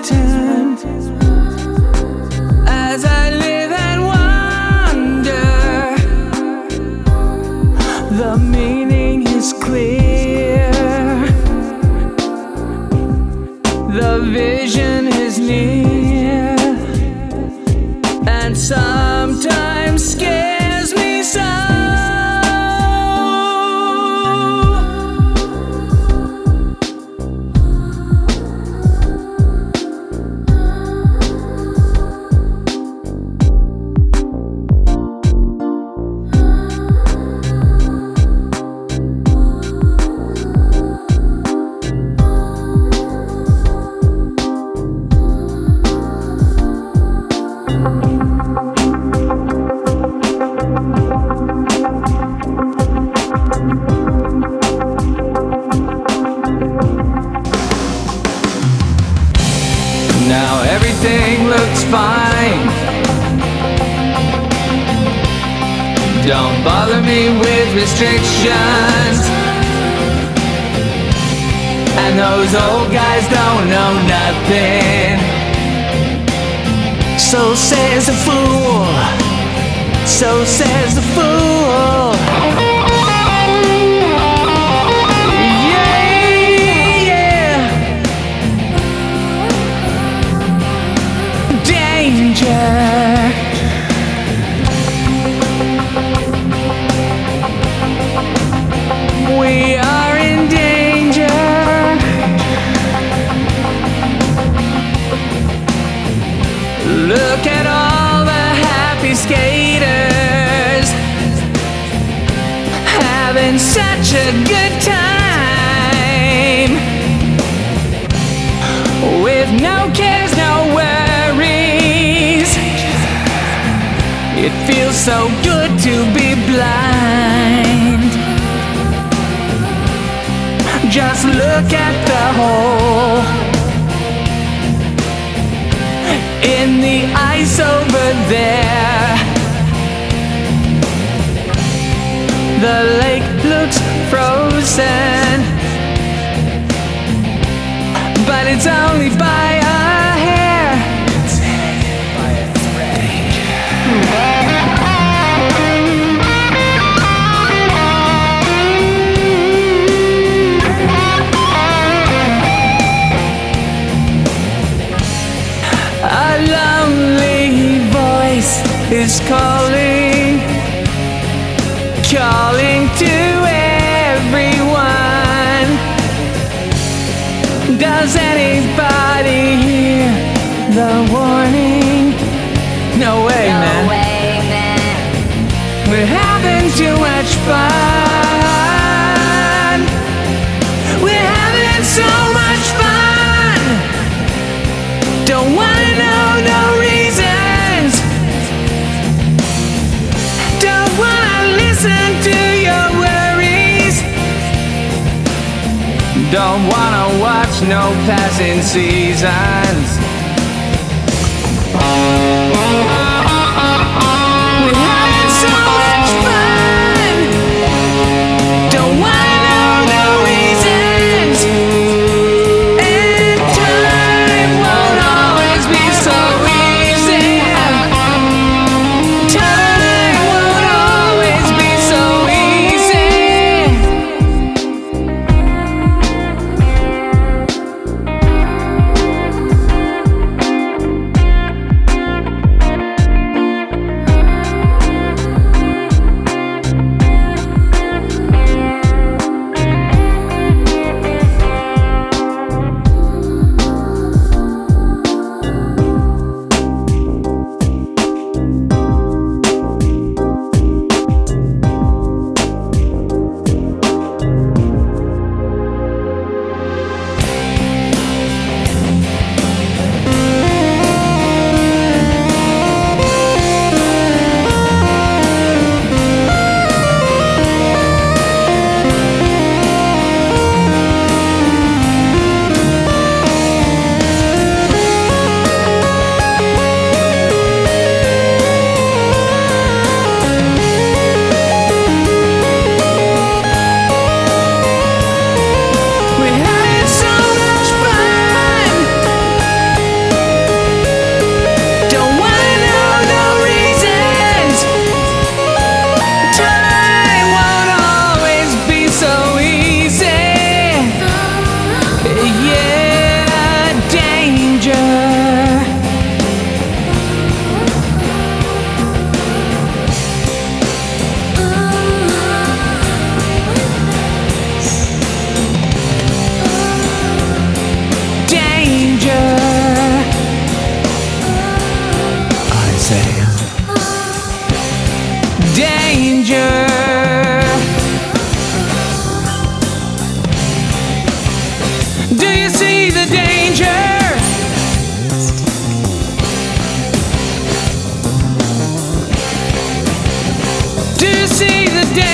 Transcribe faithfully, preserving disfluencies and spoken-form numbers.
mountain as I live and wonder. The meaning is clear, the vision is near, and sometimes scares me so. Now everything looks fine. Don't bother me with restrictions, and those old guys don't know nothing. So says the fool, so says the fool. We are in danger. Look at all the happy skaters having such a good time, with no cares, no worries. It feels so good to be blind. Just look at the hole in the ice over there. The lake looks frozen, but it's only by a hair. It's by a thread. A lonely voice is calling, calling to everyone. Does anybody hear the warning? No way, no man. Way, man. We're having too much fun. We're having so much fun. Don't wanna know no reasons. Don't wanna listen to your worries. Don't wanna watch no passing seasons. We're having so much fun. Don't wanna know no reasons. And time won't always be so easy. Time won't always be so easy. to see the day.